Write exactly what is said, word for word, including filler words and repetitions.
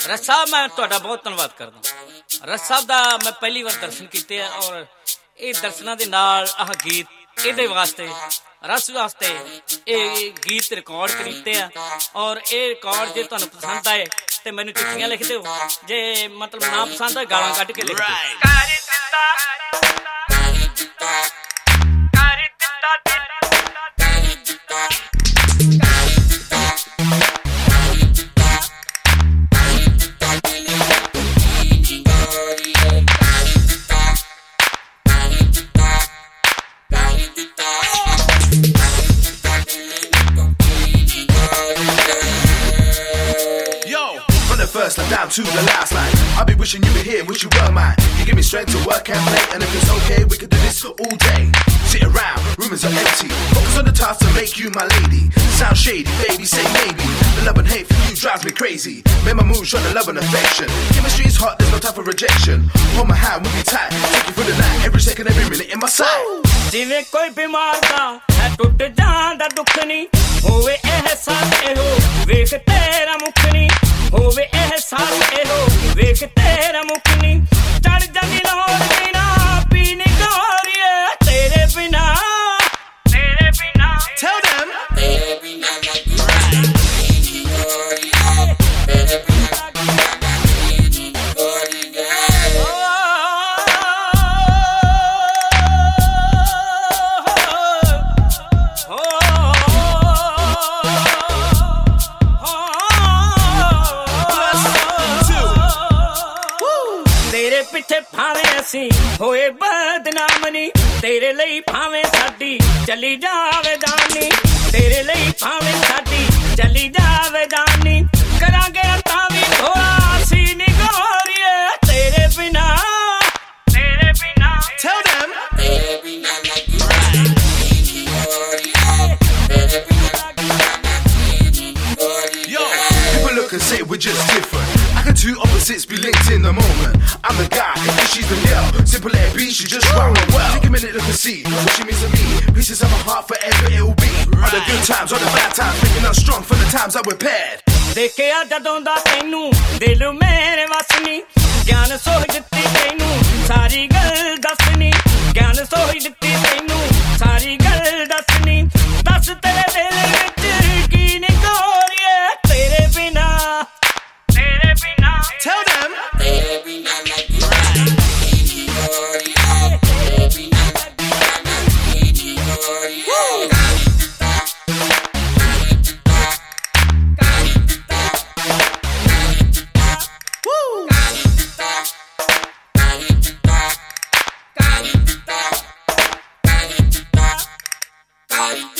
रस साहब मैं तुहाडा बहुत धन्नवाद करदा। रस साहब दा मैं पहली बार दर्शन कीते हैं और ये दर्शनां दे नाल आह गीत इहदे वास्ते रस वास्ते ये गीत रिकॉर्ड कीते हैं और ये रिकॉर्ड जे तुहानूं पसंद आए ते मैनूं चिट्ठियां लिख दिओ, जे मतलब ना पसंद आए गालां कढ के लिख first line down to the last line. I'll be wishing you were here, wish you were mine. You give me strength to work and play, and if it's okay, we could do this all day. Sit around, rumors are empty. Focus on the task to make you my lady. Sound shady, baby, say maybe. The love and hate for you drives me crazy. Make my mood show the love and affection. Chemistry's hot, there's no time for rejection. Hold my hand, we'll be tight. Take you for the night, every second, every minute in my sight. जिवें कोई बीमार दा है टुट जांदा दुख नहीं होवे एहसास एहो वेख तेरा मुख नहीं होवे एहसास एहो वेख तेरा मुख नहीं चढ़ जांदी लोड़ बिना पीने गोरिए तेरे बिना तेरे बिना Tell them तेरे बिना लगी पीने गोरिए तेरे बिना लगी पीने गोरिए पिछे भावे असी होए बदनाम नी तेरे लई भावे साडी चली जावे दानी तेरे लई भावे साडी चली जावे दानी करांगे तावी थोड़ा सी नी गोरिए तेरे बिना तेरे बिना Tell them तेरे बिना लगी पीनी गोरिए तेरे बिना लगी गोरिए Yo, people look and say we're just different. How can two opposites be linked in the moment? I'm the guy, and she's the girl. Simple A B, she just rock my well. Take a minute, look and see what she means to me. Pieces of my heart forever it'll be. All the good times, all the bad times, making us strong for the times that we're paired. देखिया जदों दा तैनू दिल मेरे वस नी ज्ञान सोच दित्ती तैनू सारी गल दसनी ज्ञान सोच दित्ती तैनू सारी गल दसनी दस तेरे दिल विच की नी गोरिए तेरे बिना तेरे बिना Tell them तेरे बिना लगी पीनी गोरिए तेरे बिना लगी पीनी गोरिए Bye.